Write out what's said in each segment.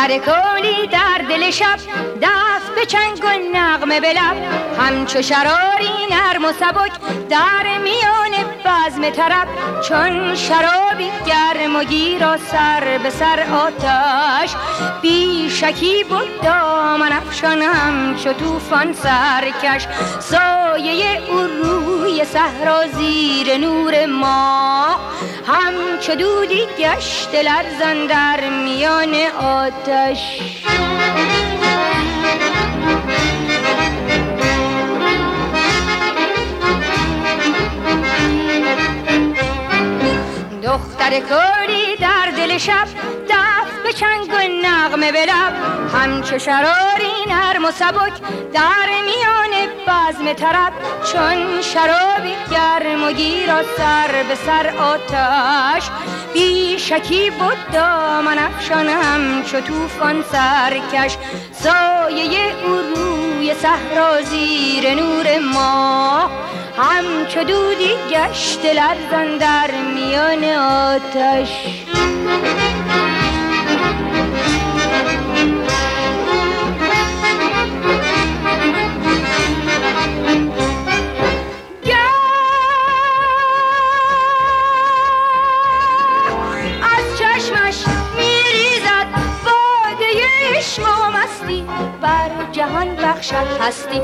دختر کولی در دل شب، دست به چنگ و نغمه به لب، همچو شراری نرم و سبک در میان بزم طرب. چون شرابی گرم و گیر و سر به سر آتش، بی شکی بود دامن افشان همچو طوفان سرکش. سایه او روی صحرا زیر نور ماه، همچو دودی گشت لرزان در میان آتش. دختر کولی در دل شب، دست به چنگ و نغمه به لب، همچو شراری نرم و سبک در میان بزم طرب. چون شرابی گرم و گیر و سر به سر آتش، بی شکی بود دامن افشان همچو طوفان سرکش. سایه او روی صحرا زیر نور ماه، همچو دودی گشت لرزان در میان آتش. از چشمش میریزد باده عشق و مستی، بر جهان بخشد هستی.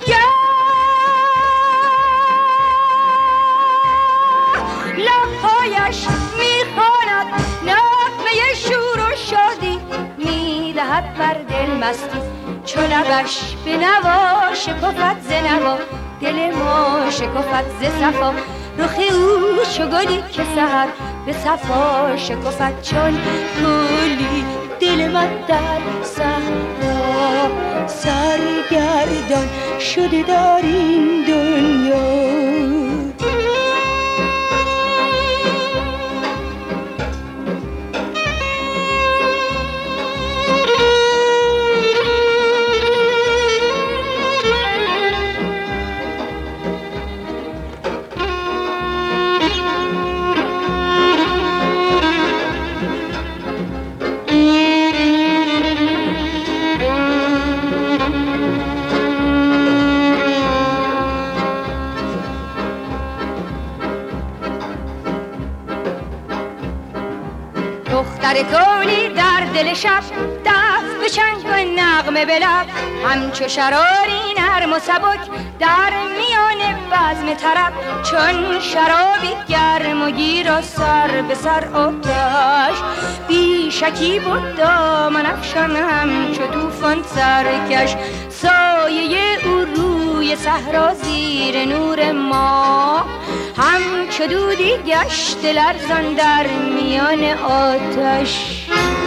لبهایش میخواند نغمه شور و شادی، میدهد بر دل مستی. چو لبش به نوا شکفت ز نوا، دل ما شکفت ز صفا. رخ او چو گلی که سحر به صفا شکفت. چون گلی دل من در صحرا سرگردان شده در این دنیا. دختر کولی در دل شب، دست به چنگ و نغمه به لب، همچو شراری نرم و سبک در میان بزم طرب. چون شرابی گرم و گیر و سر به سر آتش، بی شکی بود دامن افشان همچو طوفان سرکش. سایه او روی صحرا زیر نور ماه، همچو دودی گشت لرزان در میان آتش.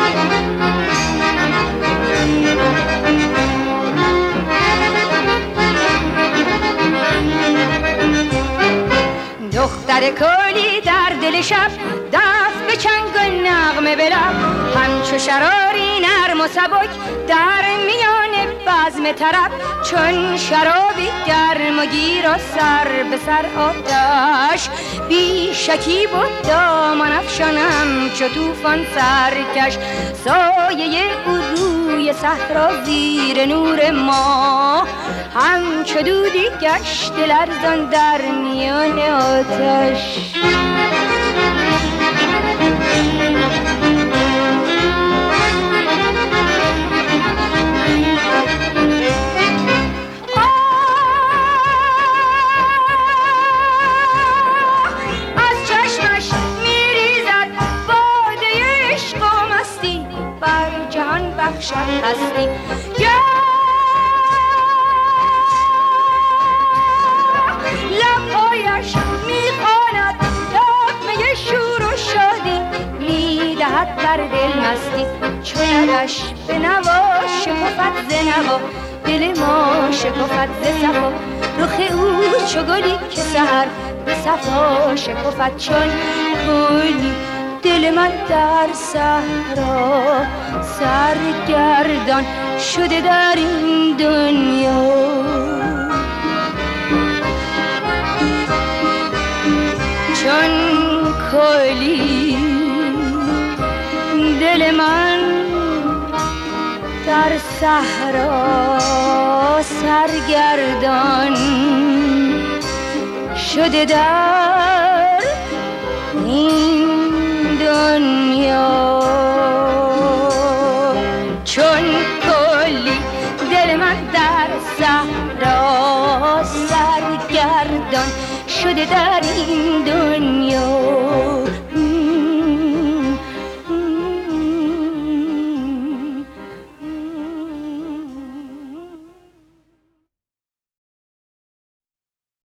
دختر کولی در دل شب، دست به چنگ و نغمه به لب، همچو شراری نرم و سبک در میان بزم طرب. چون شرابی گرم و گیر و سر به سر آتش، بی شکی بود دامن افشان همچو طوفان سرکش. سایه او روی صحرا زیر نور ماه، همچو دودی گشت لرزان در میان آتش. بخشد هستی. لبهایش میخواند نغمه شور و شادی، میدهد بر دل مستی. چو لبش به نوا شکفت ز نوا، دل ما شکفت ز صفا. رخ او چو گلی که سحر به صفا شکفت. چون گلی دل من در صحرا سرگردان شده در این دنیا. چون کلی دل من صحرا سرگردان شده در این دنیا، چون کلی دل من در صحرا سرگردان شده در این دنیا.